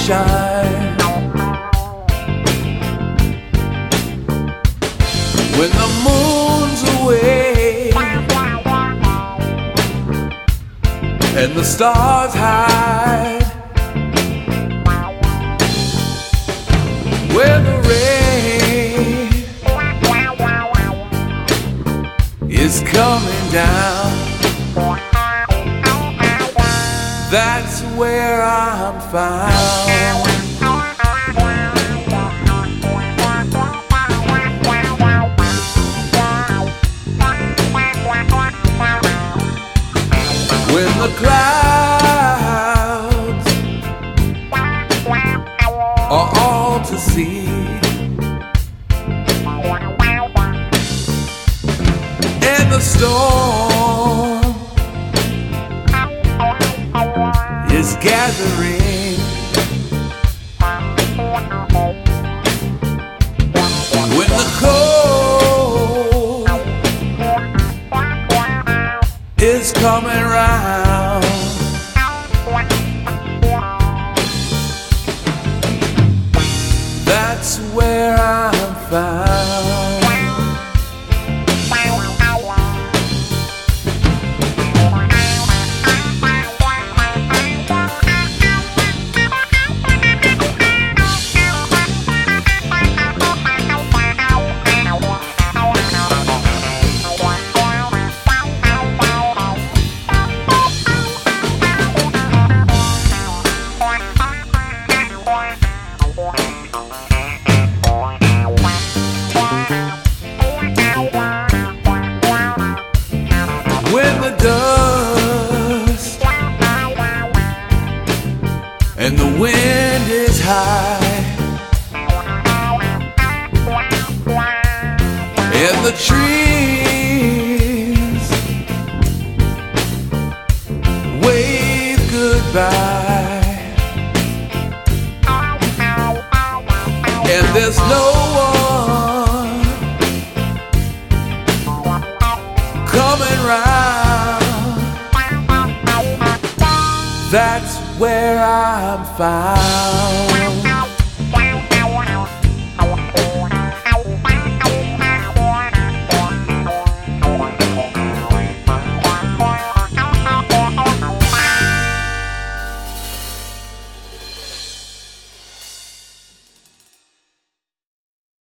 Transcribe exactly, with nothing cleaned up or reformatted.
shine. When the moon's away and the stars hide, when the rain is coming down, that's where I'm found. When the clouds are all to see, and the storm is gathering, when the cold is coming round, that's where I'm found. When the dust and the wind is high, and the trees wave goodbye, and there's no one coming round, that's where I'm found.